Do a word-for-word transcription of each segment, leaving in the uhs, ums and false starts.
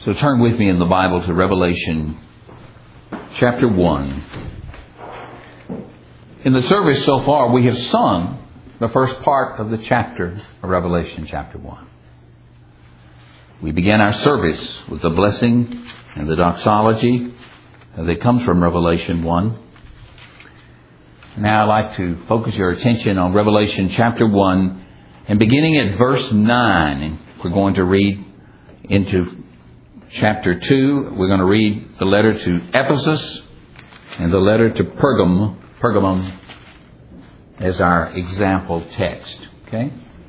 So turn with me in the Bible to Revelation chapter one. In the service so far, we have sung the first part of the chapter of Revelation chapter one. We began our service with the blessing and the doxology that comes from Revelation one. Now I'd like to focus your attention on Revelation chapter one and beginning at verse nine. We're going to read into chapter two. We're going to read the letter to Ephesus and the letter to Pergamum, Pergamum as our example text. Okay?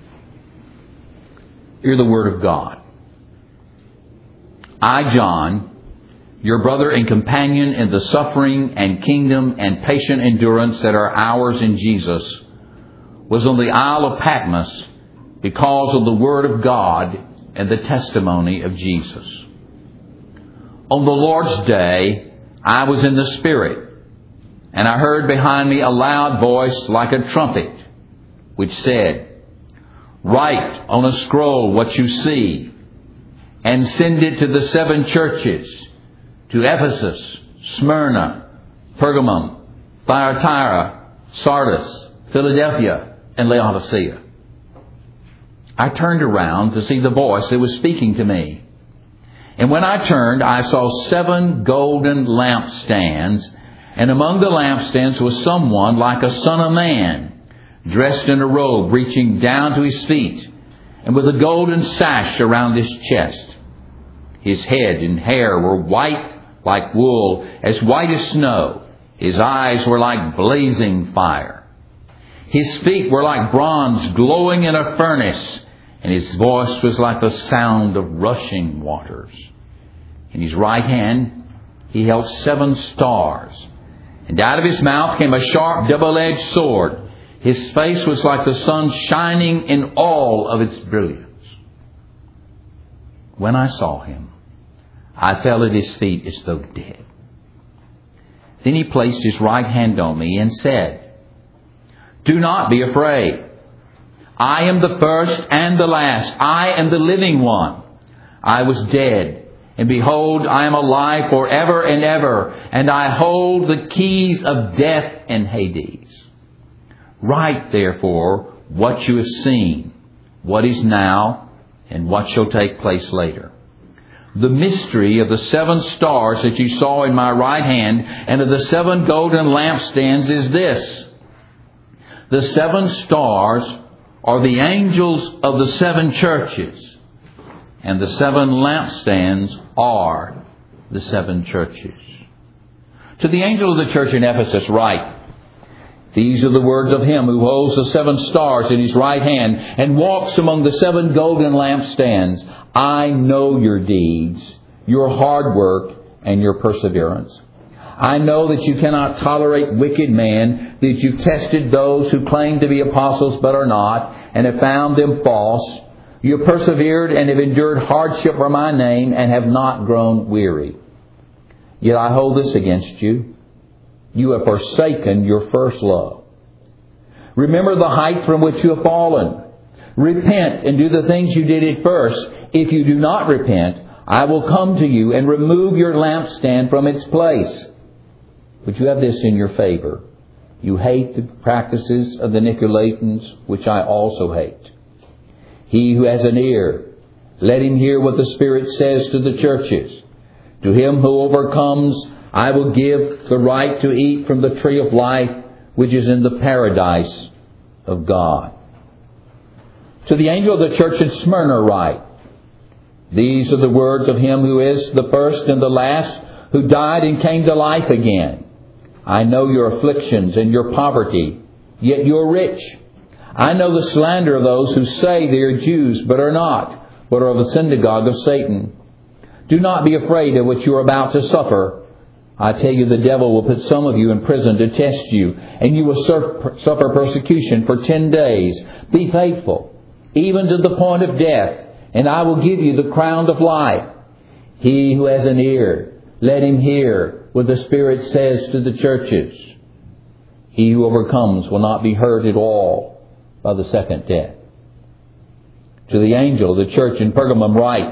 Hear the word of God. I, John, your brother and companion in the suffering and kingdom and patient endurance that are ours in Jesus, was on the Isle of Patmos because of the word of God and the testimony of Jesus. On the Lord's day, I was in the Spirit, and I heard behind me a loud voice like a trumpet, which said, "Write on a scroll what you see, and send it to the seven churches, to Ephesus, Smyrna, Pergamum, Thyatira, Sardis, Philadelphia, and Laodicea." I turned around to see the voice that was speaking to me. And when I turned, I saw seven golden lampstands, and among the lampstands was someone like a son of man, dressed in a robe reaching down to his feet, and with a golden sash around his chest. His head and hair were white like wool, as white as snow. His eyes were like blazing fire. His feet were like bronze glowing in a furnace, and his voice was like the sound of rushing waters. In his right hand he held seven stars, and out of his mouth came a sharp double-edged sword. His face was like the sun shining in all of its brilliance. When I saw him, I fell at his feet as though dead. Then he placed his right hand on me and said, "Do not be afraid. I am the first and the last. I am the living one. I was dead, and behold, I am alive forever and ever, and I hold the keys of death and Hades. Write, therefore, what you have seen, what is now, and what shall take place later. The mystery of the seven stars that you saw in my right hand and of the seven golden lampstands is this. The seven stars are the angels of the seven churches, and the seven lampstands are the seven churches. To the angel of the church in Ephesus write, these are the words of him who holds the seven stars in his right hand and walks among the seven golden lampstands. I know your deeds, your hard work, and your perseverance. I know that you cannot tolerate wicked men, that you've tested those who claim to be apostles but are not, and have found them false. You have persevered and have endured hardship for my name and have not grown weary. Yet I hold this against you. You have forsaken your first love. Remember the height from which you have fallen. Repent and do the things you did at first. If you do not repent, I will come to you and remove your lampstand from its place. But you have this in your favor. You hate the practices of the Nicolaitans, which I also hate. He who has an ear, let him hear what the Spirit says to the churches. To him who overcomes, I will give the right to eat from the tree of life, which is in the paradise of God. To the angel of the church in Smyrna write, these are the words of him who is the first and the last, who died and came to life again. I know your afflictions and your poverty, yet you are rich. I know the slander of those who say they are Jews, but are not, but are of the synagogue of Satan. Do not be afraid of what you are about to suffer. I tell you, the devil will put some of you in prison to test you, and you will suffer persecution for ten days. Be faithful, even to the point of death, and I will give you the crown of life. He who has an ear, let him hear what the Spirit says to the churches. He who overcomes will not be hurt at all by the second death. To the angel of the church in Pergamum write,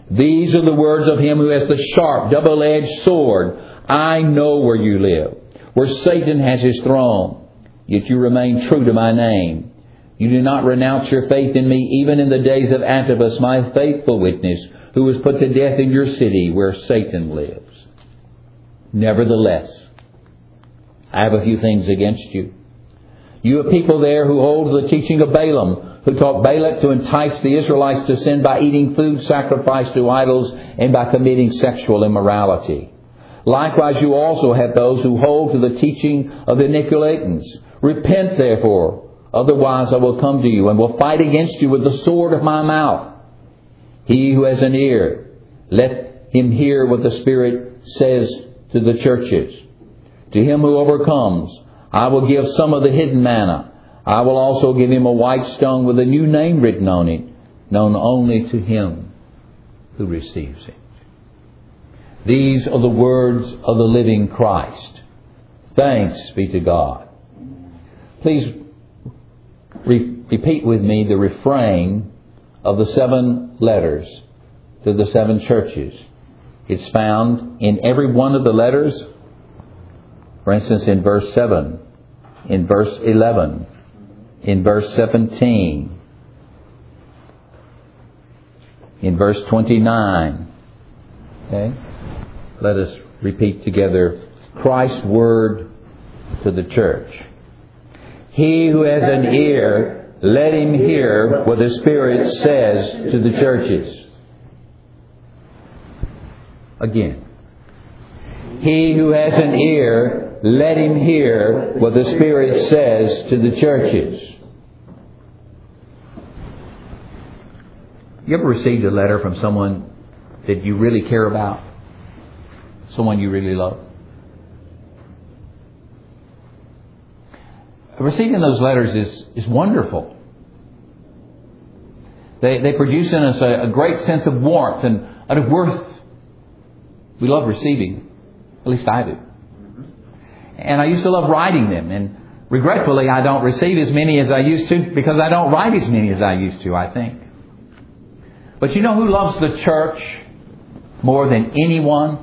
These are the words of Him who has the sharp, double-edged sword. I know where you live, where Satan has his throne. Yet you remain true to my name. You do not renounce your faith in me, even in the days of Antipas, my faithful witness, who was put to death in your city where Satan lives. Nevertheless, I have a few things against you. You have people there who hold the teaching of Balaam, who taught Balak to entice the Israelites to sin by eating food sacrificed to idols and by committing sexual immorality. Likewise, you also have those who hold to the teaching of the Nicolaitans. Repent, therefore, otherwise I will come to you and will fight against you with the sword of my mouth. He who has an ear, let him hear what the Spirit says to the churches. To him who overcomes, I will give some of the hidden manna. I will also give him a white stone with a new name written on it, known only to him who receives it. These are the words of the living Christ. Thanks be to God. Please re- repeat with me the refrain of the seven letters to the seven churches. It's found in every one of the letters. For instance, in verse seven, in verse eleven, in verse seventeen, in verse twenty-nine. Okay? Let us repeat together Christ's word to the church. He who has an ear, let him hear what the Spirit says to the churches. Again. He who has an ear, let him hear what the Spirit says to the churches. You ever received a letter from someone that you really care about? Someone you really love? Receiving those letters is, is wonderful. They, they produce in us a, a great sense of warmth and, and of worth. We love receiving. At least I do. And I used to love writing them. And regretfully, I don't receive as many as I used to because I don't write as many as I used to, I think. But you know who loves the church more than anyone?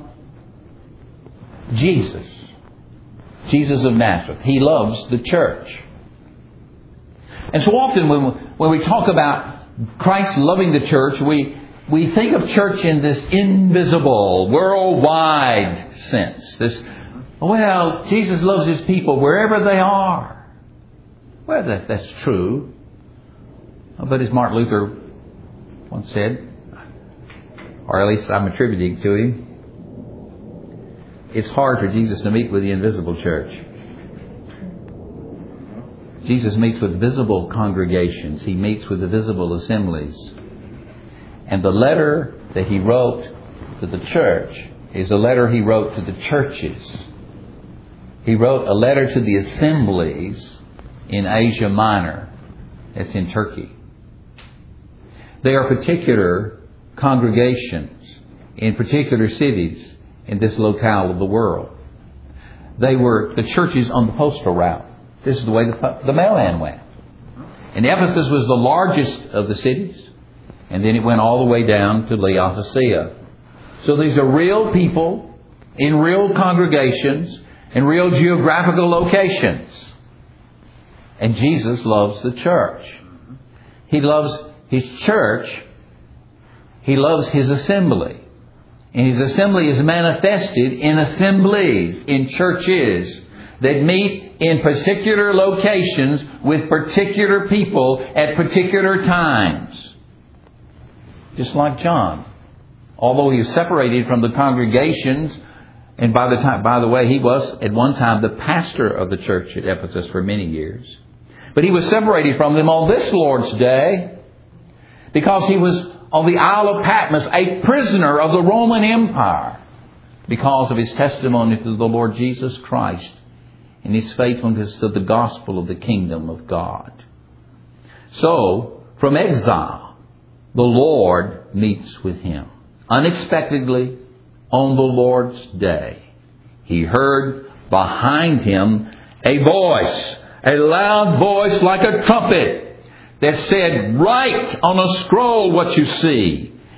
Jesus. Jesus of Nazareth. He loves the church. And so often when we, when we talk about Christ loving the church, we, we think of church in this invisible, worldwide sense. This, well, Jesus loves His people wherever they are. Well, that, that's true. But as Martin Luther once said, or at least I'm attributing to him, it's hard for Jesus to meet with the invisible church. Jesus meets with visible congregations. He meets with the visible assemblies. And the letter that He wrote to the church is a letter He wrote to the churches. He wrote a letter to the assemblies in Asia Minor. It's in Turkey. They are particular congregations in particular cities in this locale of the world. They were the churches on the postal route. This is the way the, the mailman went. And Ephesus was the largest of the cities. And then it went all the way down to Laodicea. So these are real people in real congregations in real geographical locations. And Jesus loves the church. He loves His church. He loves His assembly. And His assembly is manifested in assemblies, in churches that meet in particular locations with particular people at particular times. Just like John. Although he was separated from the congregations, and by the time, by the way, he was at one time the pastor of the church at Ephesus for many years. But he was separated from them on this Lord's Day because he was on the Isle of Patmos, a prisoner of the Roman Empire, because of his testimony to the Lord Jesus Christ and his faithfulness to the gospel of the kingdom of God. So, from exile, the Lord meets with him. Unexpectedly, on the Lord's Day, he heard behind him a voice, a loud voice like a trumpet, that said, "Write on a scroll what you see,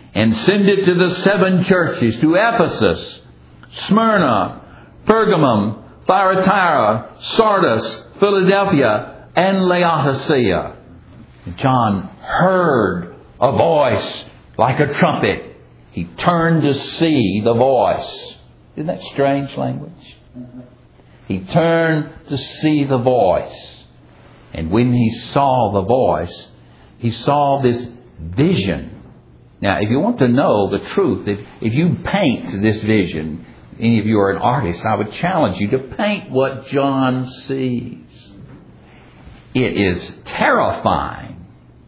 and send it to the seven churches, to Ephesus, Smyrna, Pergamum, Thyatira, Sardis, Philadelphia, and Laodicea. And John heard a voice like a trumpet. He turned to see the voice. Isn't that strange language? He turned to see the voice. And when he saw the voice, he saw this vision. Now, if you want to know the truth, if, if you paint this vision, any of you are an artist, I would challenge you to paint what John sees. It is terrifying.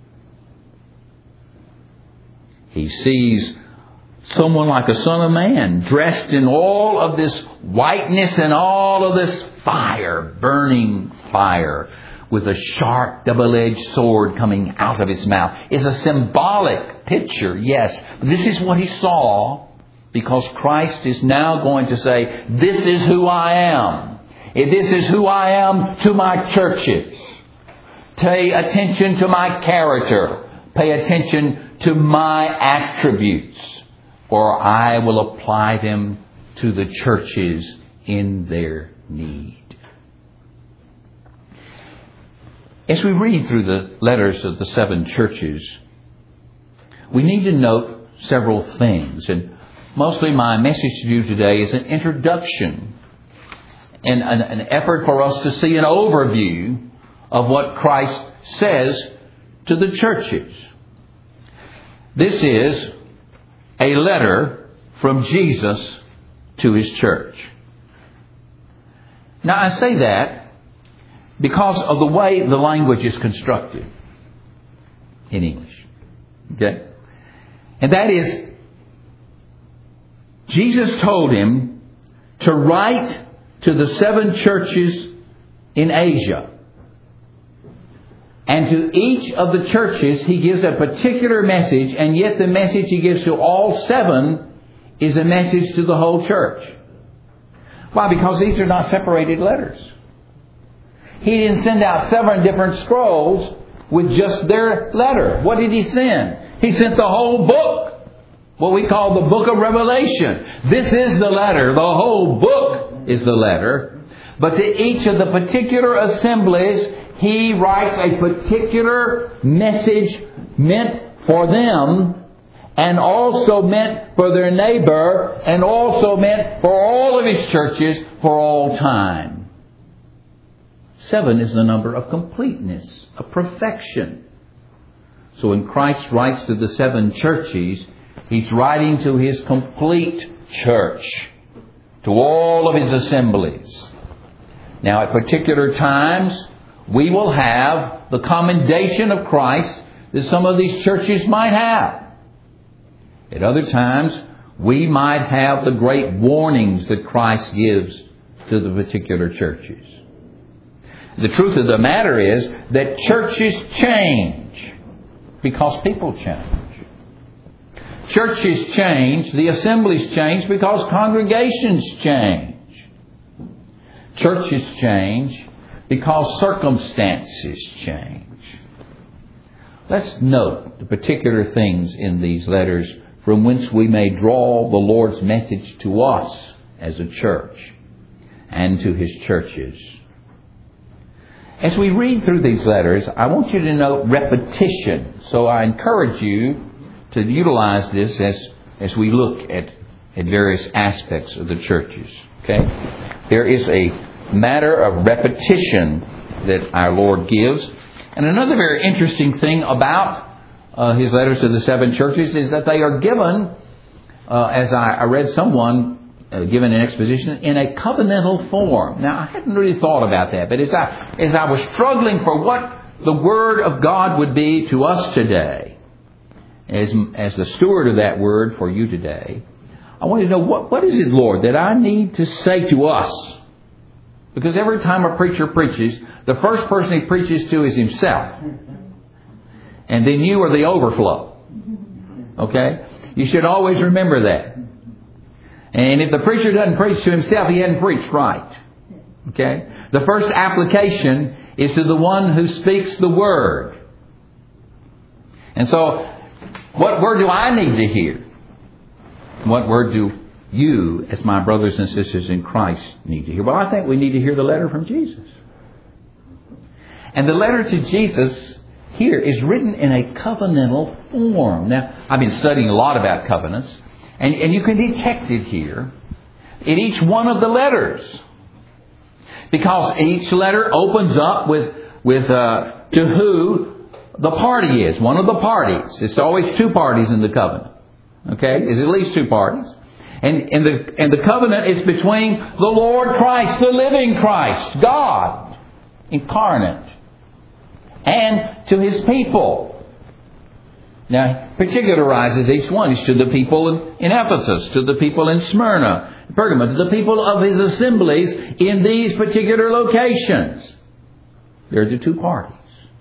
He sees someone like a son of man, dressed in all of this whiteness and all of this fire, burning fire, with a sharp double-edged sword coming out of his mouth. It's a symbolic picture, yes. This is what he saw, because Christ is now going to say, this is who I am. This is who I am to my churches. Pay attention to my character. Pay attention to my attributes, or I will apply them to the churches in their need. As we read through the letters of the seven churches, we need to note several things. And mostly my message to you today is an introduction and an, an effort for us to see an overview of what Christ says to the churches. This is a letter from Jesus to His church. Now, I say that because of the way the language is constructed in English. Okay? And that is, Jesus told him to write to the seven churches in Asia. And to each of the churches, He gives a particular message, and yet the message He gives to all seven is a message to the whole church. Why? Because these are not separated letters. He didn't send out seven different scrolls with just their letter. What did He send? He sent the whole book, what we call the book of Revelation. This is the letter. The whole book is the letter. But to each of the particular assemblies, He writes a particular message meant for them, and also meant for their neighbor, and also meant for all of His churches for all time. Seven is the number of completeness, of perfection. So when Christ writes to the seven churches, He's writing to His complete church, to all of His assemblies. Now, at particular times, we will have the commendation of Christ that some of these churches might have. At other times, we might have the great warnings that Christ gives to the particular churches. The truth of the matter is that churches change because people change. Churches change, the assemblies change because congregations change. Churches change because circumstances change. Let's note the particular things in these letters from whence we may draw the Lord's message to us as a church and to His churches. As we read through these letters, I want you to note repetition. So I encourage you to utilize this as, as we look at, at various aspects of the churches. Okay? There is a matter of repetition that our Lord gives. And another very interesting thing about uh, His letters to the seven churches is that they are given, uh, as I, I read someone uh, given an exposition, in a covenantal form. Now, I hadn't really thought about that, but as I, as I was struggling for what the Word of God would be to us today, as, as the steward of that Word for you today, I wanted to know, what, what is it, Lord, that I need to say to us? Because every time a preacher preaches, the first person he preaches to is himself. And then you are the overflow. Okay? You should always remember that. And if the preacher doesn't preach to himself, he hasn't preached right. Okay? The first application is to the one who speaks the Word. And so, What word do I need to hear? What word do you, as my brothers and sisters in Christ, need to hear? Well, I think we need to hear the letter from Jesus. And the letter to Jesus here is written in a covenantal form. Now, I've been studying a lot about covenants, and, and you can detect it here in each one of the letters. Because each letter opens up with, with uh, to who the party is. One of the parties. It's always two parties in the covenant. Okay? There's at least two parties. And, and, the, and the covenant is between the Lord Christ, the living Christ, God, incarnate, and to His people. Now, particularizes each one. It's to the people in, in Ephesus, to the people in Smyrna, Pergamum, to the people of His assemblies in these particular locations. There are the two parties.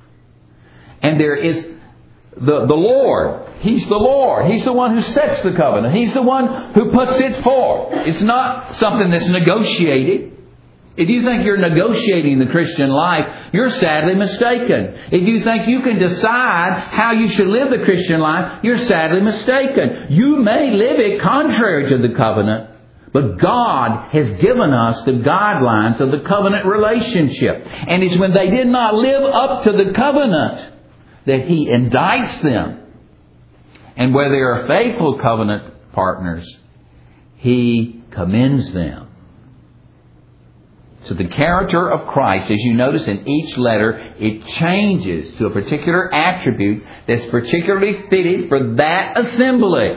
And there is the, the Lord. He's the Lord. He's the one who sets the covenant. He's the one who puts it forth. It's not something that's negotiated. If you think you're negotiating the Christian life, you're sadly mistaken. If you think you can decide how you should live the Christian life, you're sadly mistaken. You may live it contrary to the covenant, but God has given us the guidelines of the covenant relationship. And it's when they did not live up to the covenant that He indicts them. And where they are faithful covenant partners, He commends them. So the character of Christ, as you notice in each letter, it changes to a particular attribute that's particularly fitted for that assembly.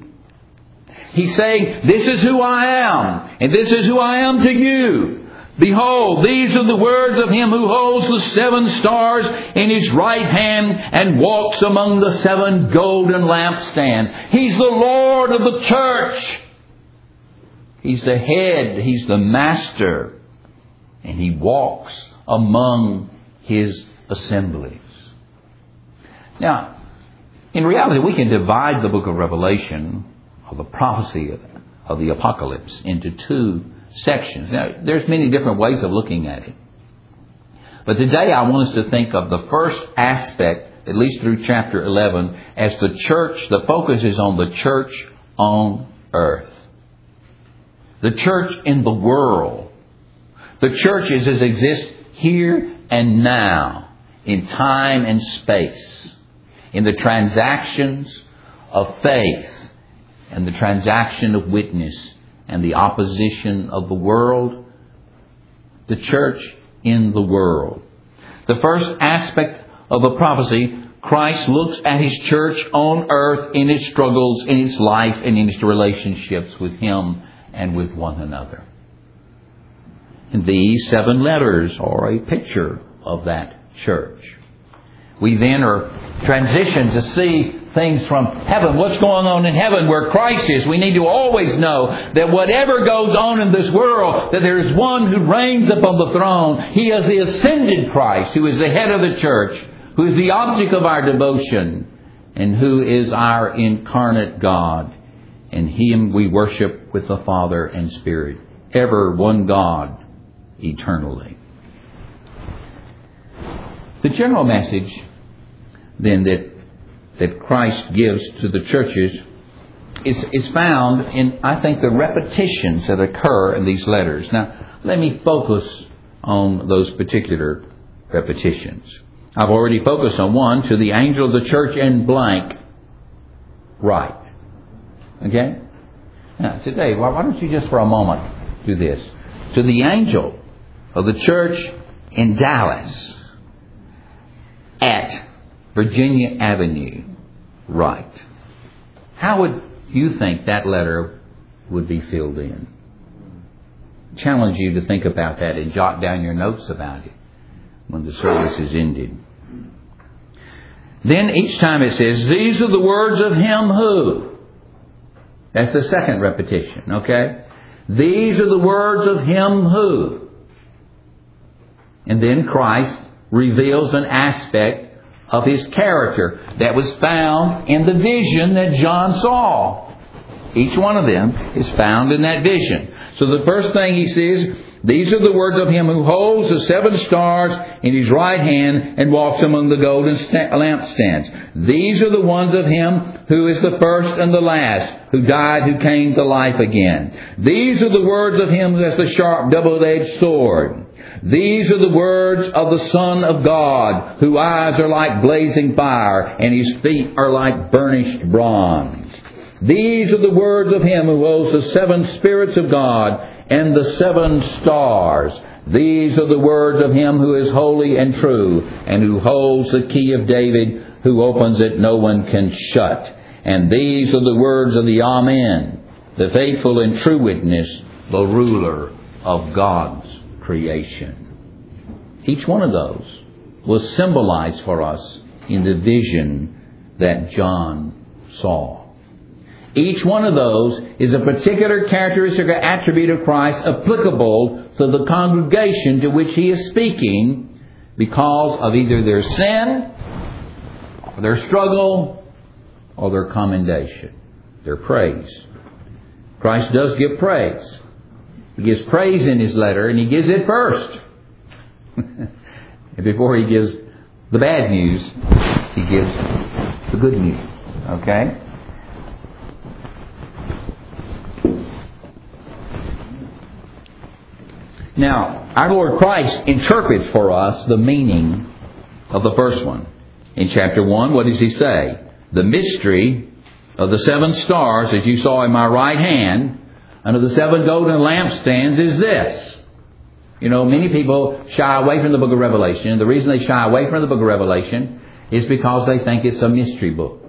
He's saying, this is who I am, and this is who I am to you. Behold, these are the words of Him who holds the seven stars in His right hand and walks among the seven golden lampstands. He's the Lord of the church. He's the head. He's the master. And He walks among His assemblies. Now, in reality, we can divide the book of Revelation, or the prophecy of the apocalypse, into two sections. Now, there's many different ways of looking at it. But today I want us to think of the first aspect, at least through chapter eleven, as the church. The focus is on the church on earth. The church in the world. The church is as exists here and now, in time and space, in the transactions of faith and the transaction of witness and the opposition of the world. The church in the world. The first aspect of the prophecy, Christ looks at His church on earth in its struggles, in its life, and in its relationships with Him and with one another. And these seven letters are a picture of that church. We then are transitioned to see things from heaven. What's going on in heaven where Christ is? We need to always know that whatever goes on in this world, that there is one who reigns upon the throne. He is the ascended Christ, who is the head of the church, who is the object of our devotion, and who is our incarnate God. And Him we worship with the Father and Spirit. Ever one God, eternally. The general message, then, that that Christ gives to the churches is, is found in, I think, the repetitions that occur in these letters. Now, let me focus on those particular repetitions. I've already focused on one, to the angel of the church in blank, write. Okay? Now, today, why don't you just for a moment do this? To the angel of the church in Dallas at Virginia Avenue, write. How would you think that letter would be filled in? Challenge you to think about that and jot down your notes about it when the service is ended. Then each time it says, these are the words of Him who. That's the second repetition, okay? These are the words of Him who. And then Christ reveals an aspect of His character that was found in the vision that John saw. Each one of them is found in that vision. So the first thing He says, These are the words of Him who holds the seven stars in His right hand and walks among the golden lampstands. These are the ones of Him who is the first and the last, who died, who came to life again. These are the words of Him who has the sharp double-edged sword. These are the words of the Son of God, whose eyes are like blazing fire, and His feet are like burnished bronze. These are the words of Him who holds the seven spirits of God and the seven stars. These are the words of Him who is holy and true, and who holds the key of David, who opens it no one can shut. And these are the words of the Amen, the faithful and true witness, the ruler of God's creation. Each one of those was symbolized for us in the vision that John saw. Each one of those is a particular characteristic or attribute of Christ applicable to the congregation to which He is speaking because of either their sin, or their struggle, or their commendation, their praise. Christ does give praise. He gives praise in His letter, and He gives it first. And before He gives the bad news, He gives the good news. Okay? Now, our Lord Christ interprets for us the meaning of the first one. In chapter one, what does He say? The mystery of the seven stars that you saw in my right hand under the seven golden lampstands is this. You know, many people shy away from the book of Revelation. And the reason they shy away from the book of Revelation is because they think it's a mystery book.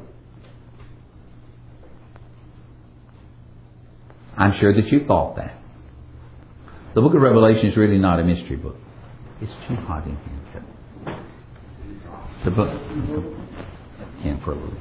I'm sure that you thought that. The book of Revelation is really not a mystery book. It's too hot in here. The book... In for a little.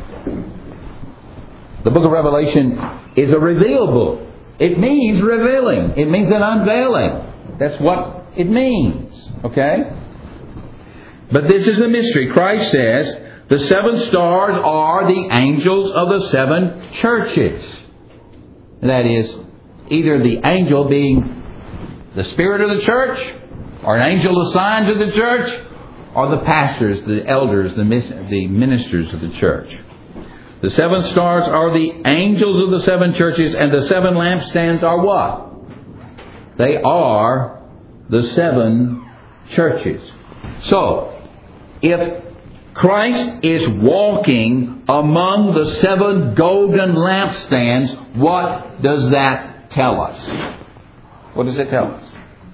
The book of Revelation is a reveal book. It means revealing. It means an unveiling. That's what it means. Okay? But this is the mystery. Christ says the seven stars are the angels of the seven churches. That is, either the angel being the spirit of the church, or an angel assigned to the church, or the pastors, the elders, the ministers of the church. The seven stars are the angels of the seven churches, and the seven lampstands are what? They are the seven churches. So, if Christ is walking among the seven golden lampstands, what does that tell us? What does it tell us?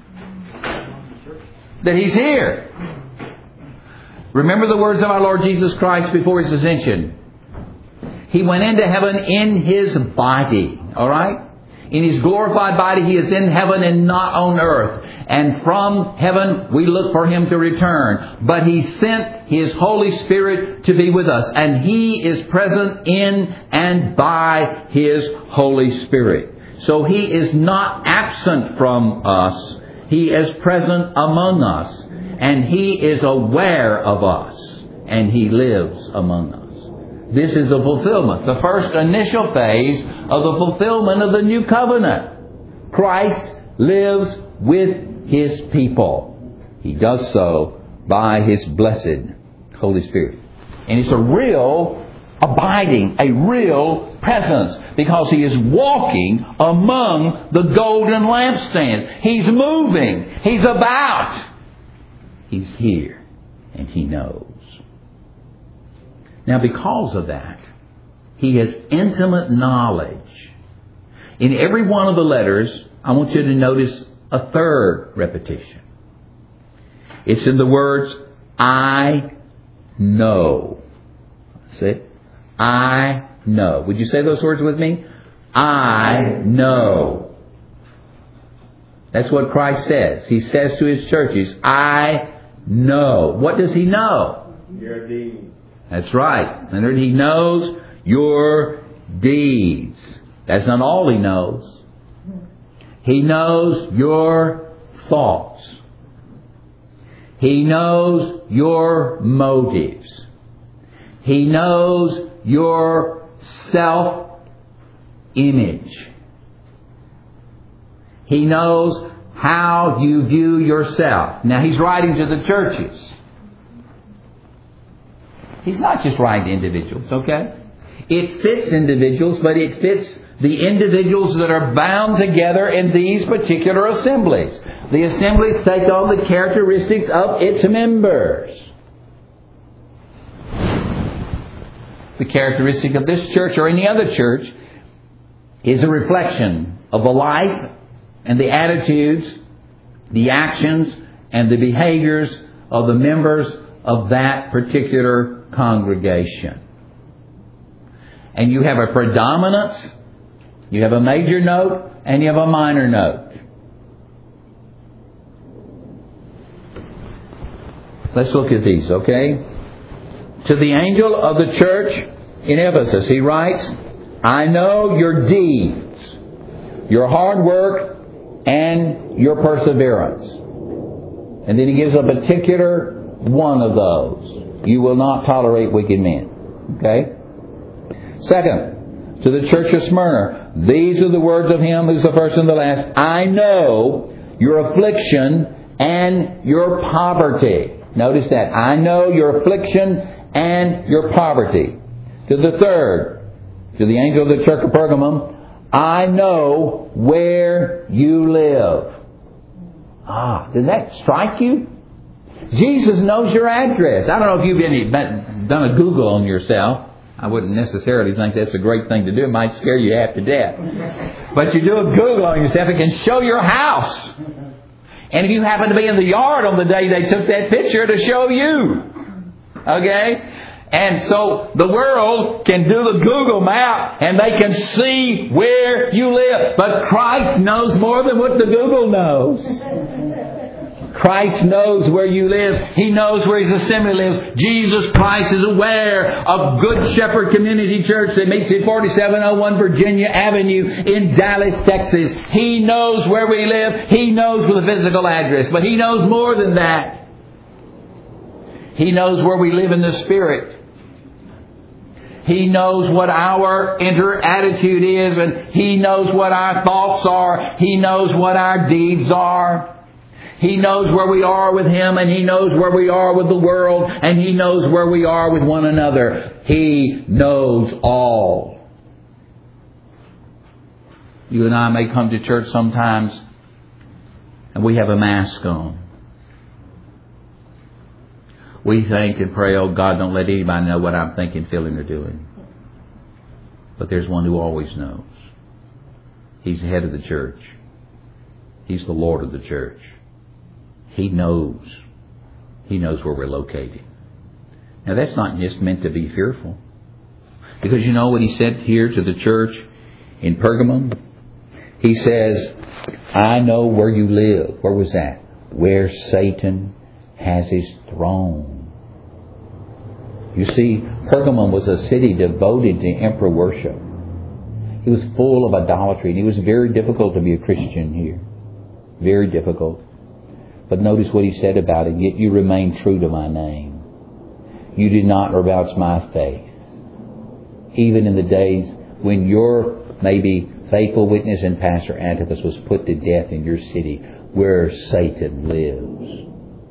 That He's here. Remember the words of our Lord Jesus Christ before His ascension. He went into heaven in His body. Alright? In His glorified body, He is in heaven and not on earth. And from heaven, we look for Him to return. But He sent His Holy Spirit to be with us. And He is present in and by His Holy Spirit. So He is not absent from us. He is present among us. And He is aware of us. And He lives among us. This is the fulfillment, the first initial phase of the fulfillment of the new covenant. Christ lives with His people. He does so by His blessed Holy Spirit. And it's a real abiding, a real presence, because He is walking among the golden lampstands. He's moving. He's about. He's here. And He knows. Now, because of that, He has intimate knowledge. In every one of the letters, I want you to notice a third repetition. It's in the words, I know. See it? I know. Would you say those words with me? I know. That's what Christ says. He says to His churches, I know. What does He know? Your deeds. That's right. Leonard, He knows your deeds. That's not all He knows. He knows your thoughts. He knows your motives. He knows your self-image. He knows how you view yourself. Now, he's writing to the churches. He's not just writing to individuals, okay? It fits individuals, but it fits the individuals that are bound together in these particular assemblies. The assemblies take on the characteristics of its members. The characteristic of this church or any other church is a reflection of the life and the attitudes, the actions, and the behaviors of the members of that particular congregation. And you have a predominance, you have a major note, and you have a minor note. Let's look at these, okay? To the angel of the church in Ephesus, he writes, I know your deeds, your hard work, and your perseverance. And then he gives a particular one of those. You will not tolerate wicked men. Okay? Second, to the church of Smyrna, these are the words of him who's the first and the last. I know your affliction and your poverty. Notice that. I know your affliction and your poverty. To the third, to the angel of the church of Pergamum, I know where you live. Ah, did that strike you? Jesus knows your address. I don't know if you've been, done a Google on yourself. I wouldn't necessarily think that's a great thing to do. It might scare you half to death. But you do a Google on yourself, it can show your house. And if you happen to be in the yard on the day they took that picture, to show you. Okay? And so the world can do the Google map and they can see where you live. But Christ knows more than what the Google knows. Christ knows where you live. He knows where His assembly lives. Jesus Christ is aware of Good Shepherd Community Church that meets at forty-seven oh one Virginia Avenue in Dallas, Texas. He knows where we live. He knows the physical address. But He knows more than that. He knows where we live in the Spirit. He knows what our inner attitude is, and He knows what our thoughts are. He knows what our deeds are. He knows where we are with Him, and He knows where we are with the world, and He knows where we are with one another. He knows all. You and I may come to church sometimes, and we have a mask on. We think and pray, oh God, don't let anybody know what I'm thinking, feeling, or doing. But there's one who always knows. He's the head of the church. He's the Lord of the church. He knows. He knows where we're located. Now that's not just meant to be fearful. Because you know what He said here to the church in Pergamum? He says, I know where you live. Where was that? Where Satan has his throne. You see, Pergamum was a city devoted to emperor worship. It was full of idolatry, and it was very difficult to be a Christian here. Very difficult. But notice what He said about it. Yet you remain true to my name. You did not renounce my faith. Even in the days when your maybe faithful witness and pastor Antipas was put to death in your city where Satan lives.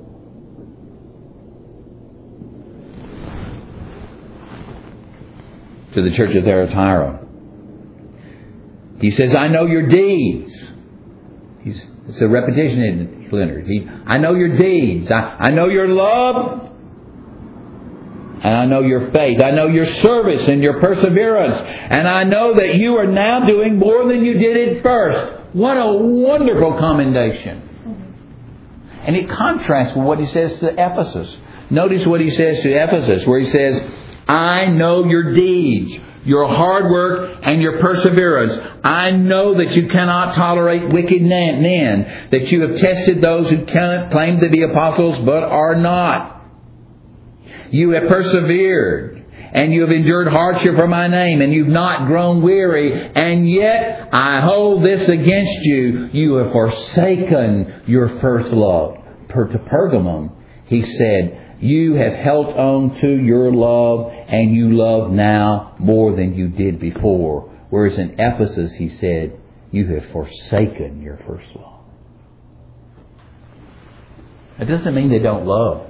To the church of Thyatira, He says, I know your deeds. He's, it's a repetition, isn't it, Leonard? He, I know your deeds. I, I know your love. And I know your faith. I know your service and your perseverance. And I know that you are now doing more than you did at first. What a wonderful commendation. And it contrasts with what He says to Ephesus. Notice what He says to Ephesus, where He says, I know your deeds, your hard work, and your perseverance. I know that you cannot tolerate wicked men, that you have tested those who claim to be apostles but are not. You have persevered, and you have endured hardship for my name, and you've not grown weary. And yet I hold this against you. You have forsaken your first love. Per to Pergamum, He said, you have held on to your love, and you love now more than you did before. Whereas in Ephesus, He said, you have forsaken your first love. It doesn't mean they don't love.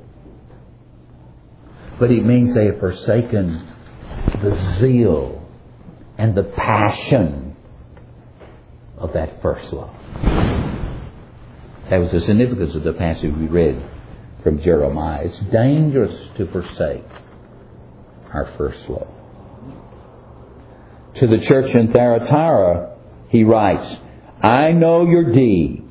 But it means they have forsaken the zeal and the passion of that first love. That was the significance of the passage we read from Jeremiah. It's dangerous to forsake our first love. To the church in Thyatira, he writes, I know your deeds.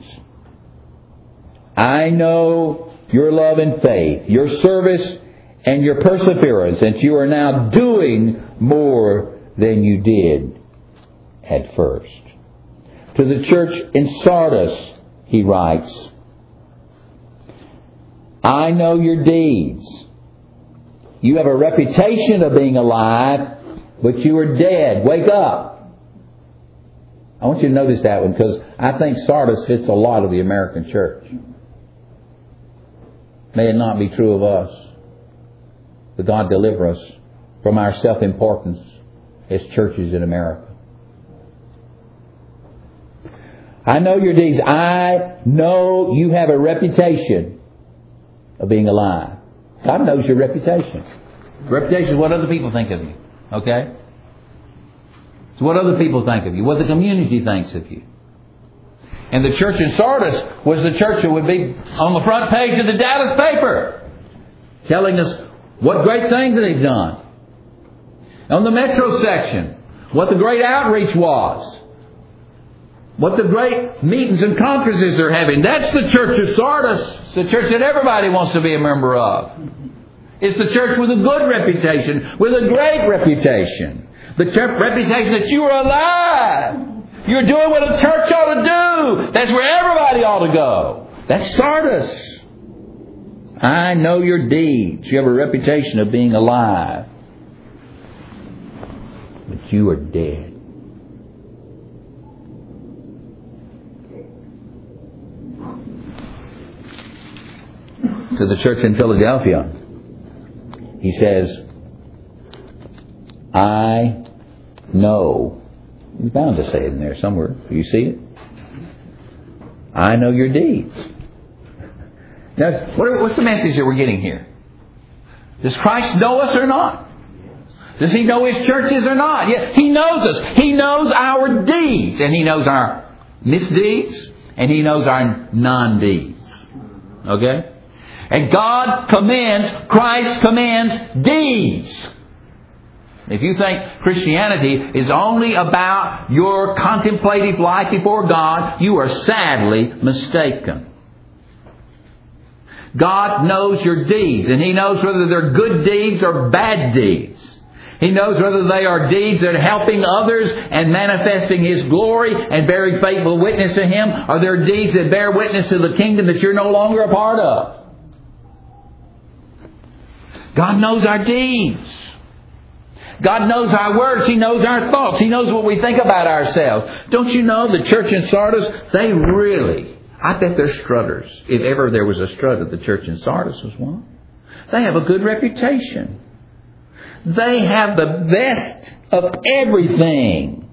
I know your love and faith, your service and your perseverance, and you are now doing more than you did at first. To the church in Sardis, he writes, I know your deeds. You have a reputation of being alive, but you are dead. Wake up. I want you to notice that one, because I think Sardis fits a lot of the American church. May it not be true of us. But God deliver us from our self-importance as churches in America. I know your deeds. I know you have a reputation of being alive. God knows your reputation. Reputation is what other people think of you. Okay? It's what other people think of you. What the community thinks of you. And the church in Sardis was the church that would be on the front page of the Dallas paper, telling us what great things they've done. On the metro section, what the great outreach was. What the great meetings and conferences they're having. That's the church of Sardis. It's the church that everybody wants to be a member of. It's the church with a good reputation, with a great reputation. The church reputation that you are alive. You're doing what a church ought to do. That's where everybody ought to go. That's Sardis. I know your deeds. You have a reputation of being alive. But you are dead. To the church in Philadelphia, he says, I know. He's bound to say it in there somewhere. Do you see it? I know your deeds. Now, what's the message that we're getting here? Does Christ know us or not? Does He know His churches or not? Yeah, He knows us. He knows our deeds. And He knows our misdeeds. And He knows our non-deeds. Okay? And God commends, Christ commends deeds. If you think Christianity is only about your contemplative life before God, you are sadly mistaken. God knows your deeds, and He knows whether they're good deeds or bad deeds. He knows whether they are deeds that are helping others and manifesting His glory and bearing faithful witness to Him, or they're deeds that bear witness to the kingdom that you're no longer a part of. God knows our deeds. God knows our words. He knows our thoughts. He knows what we think about ourselves. Don't you know the church in Sardis, they really, I bet they're strutters. If ever there was a strutter, the church in Sardis was one. They have a good reputation. They have the best of everything.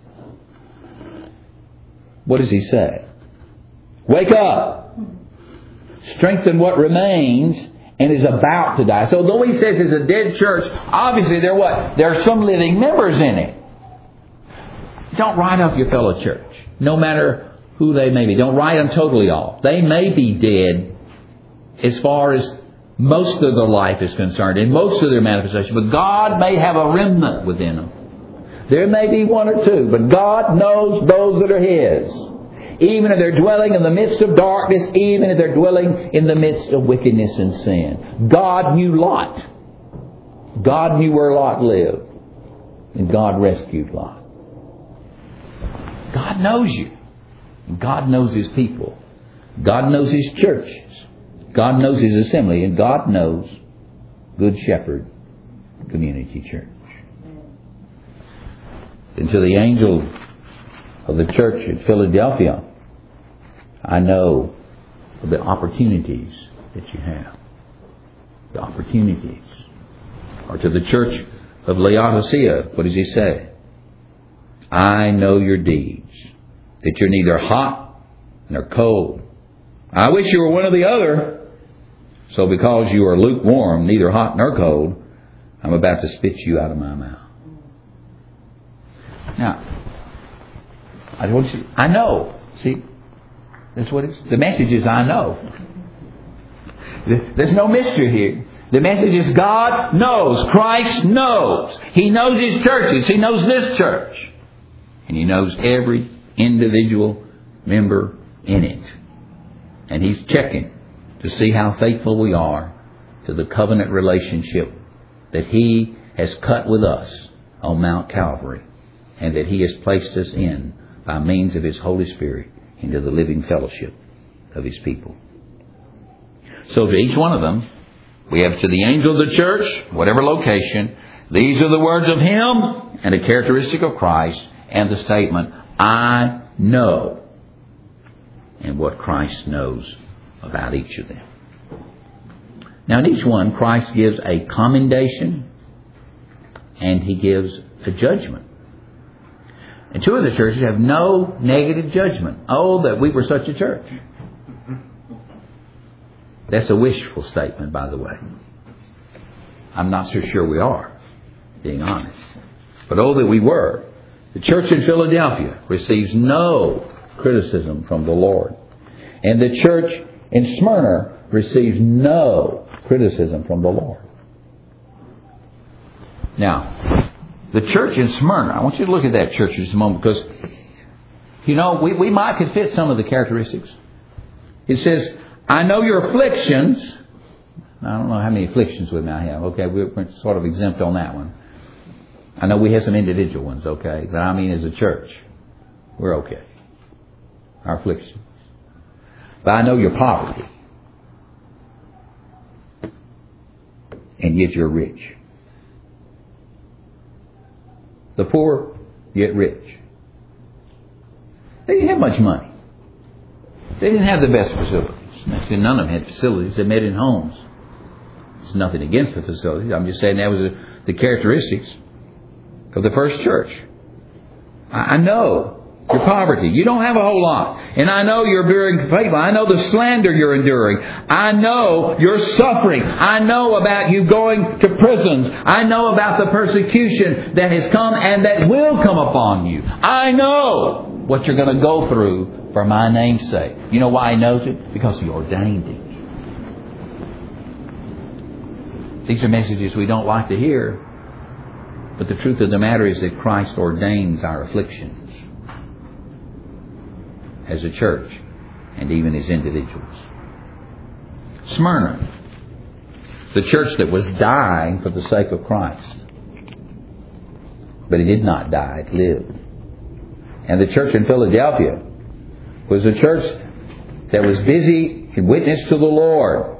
What does he say? Wake up. Strengthen what remains and is about to die. So though he says it's a dead church, obviously there what? There are some living members in it. Don't write off your fellow church, no matter who they may be. Don't write them totally off. They may be dead as far as most of their life is concerned, in most of their manifestation. But God may have a remnant within them. There may be one or two, but God knows those that are His. Even if they're dwelling in the midst of darkness, even if they're dwelling in the midst of wickedness and sin. God knew Lot. God knew where Lot lived. And God rescued Lot. God knows you. God knows His people. God knows His churches. God knows His assembly. And God knows Good Shepherd Community Church. And to the angel of the church at Philadelphia, I know the opportunities that you have. The opportunities. Or to the church of Laodicea, what does he say? I know your deeds, that you're neither hot nor cold. I wish you were one or the other. So because you are lukewarm, neither hot nor cold, I'm about to spit you out of my mouth. Now, I want you, I know. See, that's what it's. The message is I know. There's no mystery here. The message is God knows. Christ knows. He knows His churches. He knows this church. And He knows every individual member in it. And He's checking to see how faithful we are to the covenant relationship that He has cut with us on Mount Calvary, and that He has placed us in by means of His Holy Spirit into the living fellowship of His people. So to each one of them, we have to the angel of the church, whatever location, these are the words of Him and a characteristic of Christ, and the statement, I know, and what Christ knows about each of them. Now in each one, Christ gives a commendation and He gives a judgment. And two of the churches have no negative judgment. Oh, that we were such a church. That's a wishful statement, by the way. I'm not so sure we are, being honest. But oh, that we were. The church in Philadelphia receives no criticism from the Lord. And the church in Smyrna receives no criticism from the Lord. Now, the church in Smyrna, I want you to look at that church just a moment, because, you know, we, we might could fit some of the characteristics. It says, I know your afflictions. I don't know how many afflictions we might have. Okay, we're sort of exempt on that one. I know we have some individual ones, okay, but I mean as a church, we're okay. Our afflictions. But I know your poverty. And yet you're rich. The poor, yet rich. They didn't have much money. They didn't have the best facilities. Actually, none of them had facilities. They met in homes. It's nothing against the facilities. I'm just saying that was the, the characteristics of the first church. I, I know your poverty. You don't have a whole lot. And I know you're bearing faithful. I know the slander you're enduring. I know you're suffering. I know about you going to prisons. I know about the persecution that has come and that will come upon you. I know what you're going to go through for my name's sake. You know why He knows it? Because He ordained it. These are messages we don't like to hear. But the truth of the matter is that Christ ordains our afflictions as a church and even as individuals. Smyrna, the church that was dying for the sake of Christ. But it did not die, it lived. And the church in Philadelphia was a church that was busy in witness to the Lord,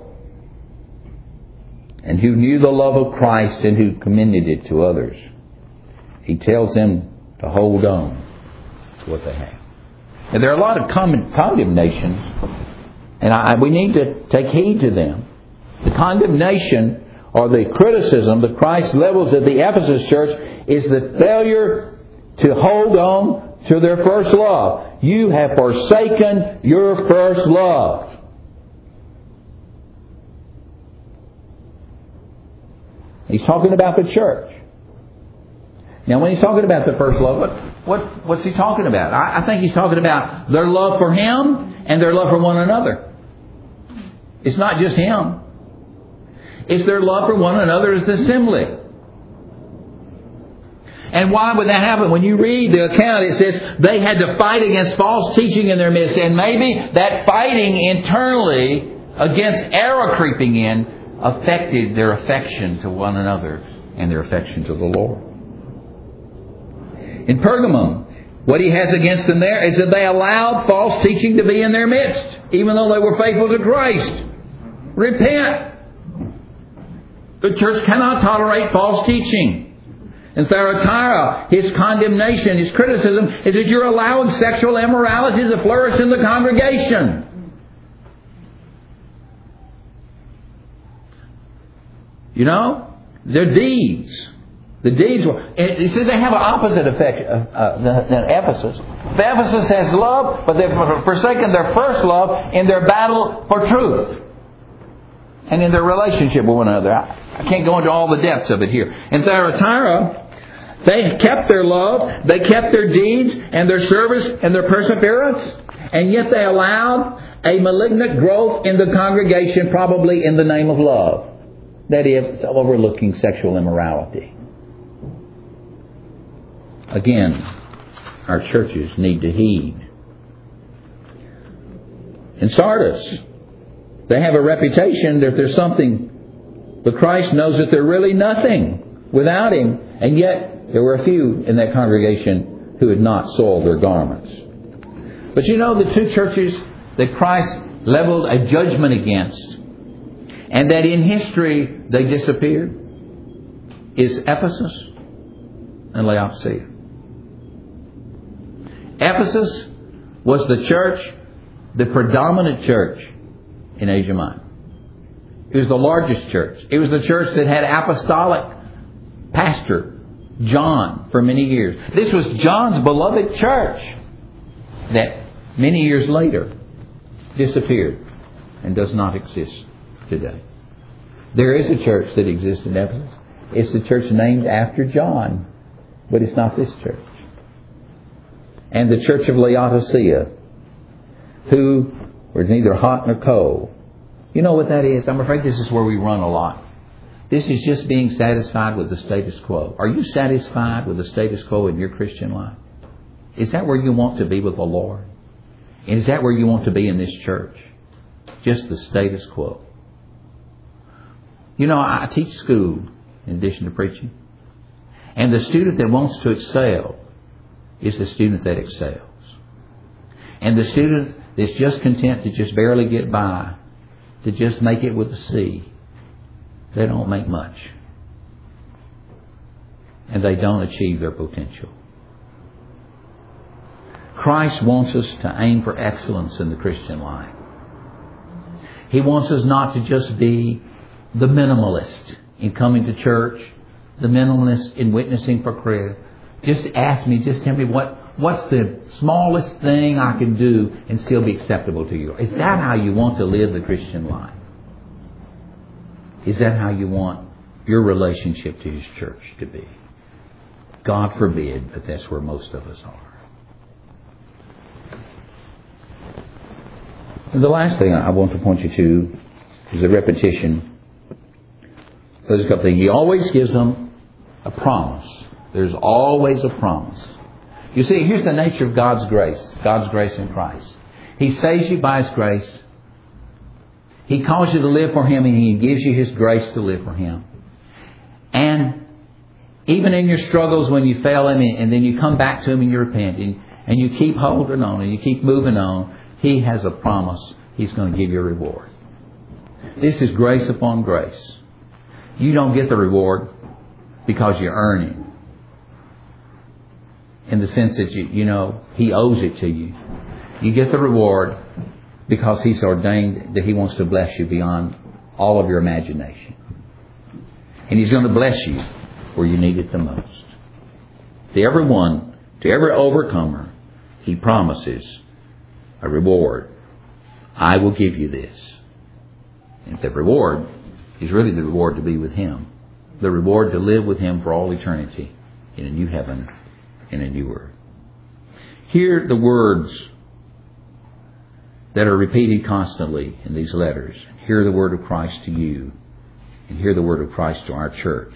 and who knew the love of Christ and who commended it to others. He tells them to hold on to what they have. Now, there are a lot of condemnations, and I, we need to take heed to them. The condemnation or the criticism that Christ levels at the Ephesus church is the failure to hold on to their first love. You have forsaken your first love. He's talking about the church. Now, when he's talking about the first love, what, what what's he talking about? I, I think he's talking about their love for Him and their love for one another. It's not just Him. It's their love for one another as assembly. And why would that happen? When you read the account, it says they had to fight against false teaching in their midst. And maybe that fighting internally against error creeping in affected their affection to one another and their affection to the Lord. In Pergamum, what he has against them there is that they allowed false teaching to be in their midst, even though they were faithful to Christ. Repent. The church cannot tolerate false teaching. In Thyatira, his condemnation, his criticism is that you're allowing sexual immorality to flourish in the congregation. You know, their deeds The deeds were... You see, they have an opposite effect uh, than, than Ephesus. Ephesus has love, but they've forsaken their first love in their battle for truth. And in their relationship with one another. I, I can't go into all the depths of it here. In Thyatira, they kept their love, they kept their deeds and their service and their perseverance. And yet they allowed a malignant growth in the congregation, probably in the name of love. That is, overlooking sexual immorality. Again, our churches need to heed. In Sardis, they have a reputation that there's something, but Christ knows that they're really nothing without Him. And yet, there were a few in that congregation who had not soiled their garments. But you know, the two churches that Christ leveled a judgment against, and that in history they disappeared, is Ephesus and Laodicea. Ephesus was the church, the predominant church in Asia Minor. It was the largest church. It was the church that had apostolic pastor John for many years. This was John's beloved church that many years later disappeared and does not exist today. There is a church that exists in Ephesus. It's the church named after John, but it's not this church. And the church of Laodicea, who were neither hot nor cold. You know what that is? I'm afraid this is where we run a lot. This is just being satisfied with the status quo. Are you satisfied with the status quo in your Christian life? Is that where you want to be with the Lord? And is that where you want to be in this church? Just the status quo. You know, I teach school in addition to preaching. And the student that wants to excel is the student that excels. And the student that's just content to just barely get by, to just make it with a C, they don't make much. And they don't achieve their potential. Christ wants us to aim for excellence in the Christian life. He wants us not to just be the minimalist in coming to church, the minimalist in witnessing for Christ. Just ask me, just tell me what, what's the smallest thing I can do and still be acceptable to you. Is that how you want to live the Christian life? Is that how you want your relationship to His church to be? God forbid, but that's where most of us are. And the last thing I want to point you to is a repetition. There's a couple things. He always gives them a promise. There's always a promise. You see, here's the nature of God's grace. God's grace in Christ. He saves you by His grace. He calls you to live for Him, and He gives you His grace to live for Him. And even in your struggles when you fail Him, and then you come back to Him and you repent, and, and you keep holding on and you keep moving on, He has a promise. He's going to give you a reward. This is grace upon grace. You don't get the reward because you're earning. In the sense that, you, you know, He owes it to you. You get the reward because He's ordained that He wants to bless you beyond all of your imagination. And He's going to bless you where you need it the most. To everyone, to every overcomer, He promises a reward. I will give you this. And the reward is really the reward to be with Him. The reward to live with Him for all eternity in a new heaven and a new earth. Hear the words that are repeated constantly in these letters. Hear the word of Christ to you. And hear the word of Christ to our church.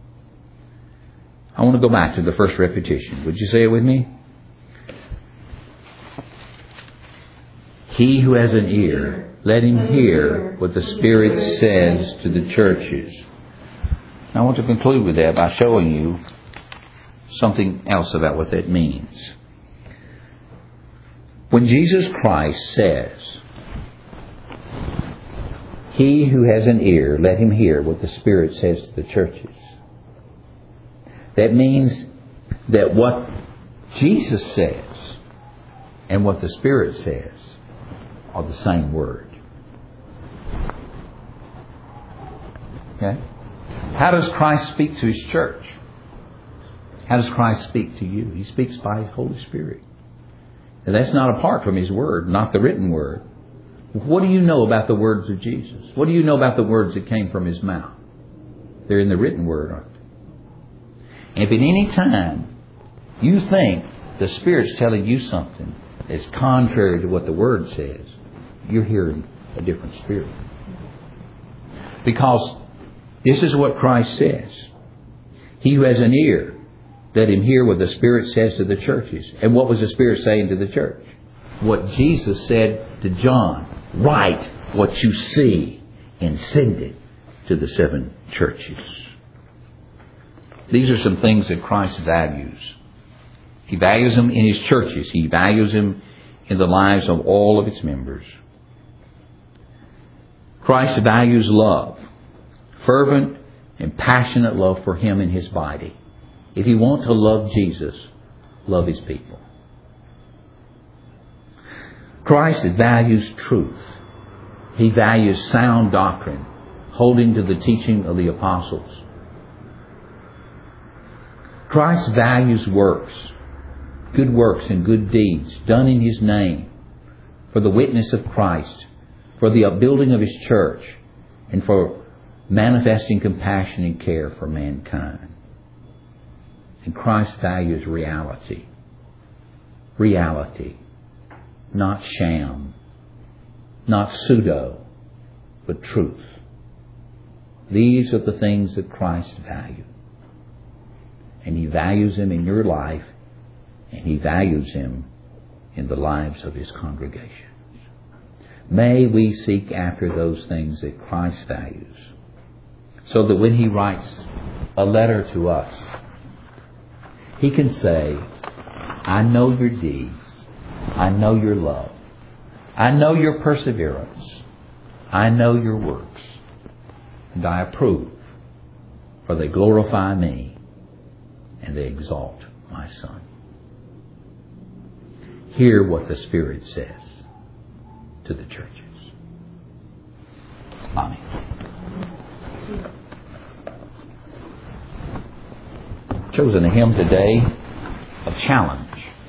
I want to go back to the first repetition. Would you say it with me? He who has an ear, let him hear what the Spirit says to the churches. Now I want to conclude with that by showing you something else about what that means. When Jesus Christ says, he who has an ear, let him hear what the Spirit says to the churches. That means that what Jesus says and what the Spirit says are the same word. Okay? How does Christ speak to His church? How does Christ speak to you? He speaks by His Holy Spirit. And that's not apart from His Word, not the written Word. What do you know about the words of Jesus? What do you know about the words that came from His mouth? They're in the written Word, aren't they? And if at any time you think the Spirit's telling you something that's contrary to what the Word says, you're hearing a different spirit. Because this is what Christ says. He who has an ear, let him hear what the Spirit says to the churches. And what was the Spirit saying to the church? What Jesus said to John. Write what you see and send it to the seven churches. These are some things that Christ values. He values them in His churches. He values them in the lives of all of its members. Christ values love. Fervent and passionate love for Him and His body. If you want to love Jesus, love His people. Christ values truth. He values sound doctrine, holding to the teaching of the apostles. Christ values works, good works and good deeds done in His name for the witness of Christ, for the upbuilding of His church, and for manifesting compassion and care for mankind. And Christ values reality. Reality. Not sham. Not pseudo. But truth. These are the things that Christ values. And He values them in your life. And He values them in the lives of His congregations. May we seek after those things that Christ values. So that when He writes a letter to us, He can say, I know your deeds. I know your love. I know your perseverance. I know your works. And I approve. For they glorify me and they exalt my Son. Hear what the Spirit says to the churches. Amen. Chosen a hymn today of challenge.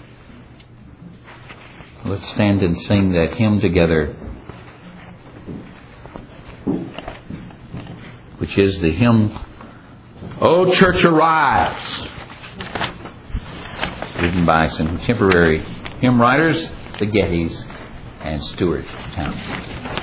Let's stand and sing that hymn together, which is the hymn, O Church Arise, written by some contemporary hymn writers, the Gettys and Stuart Townshend.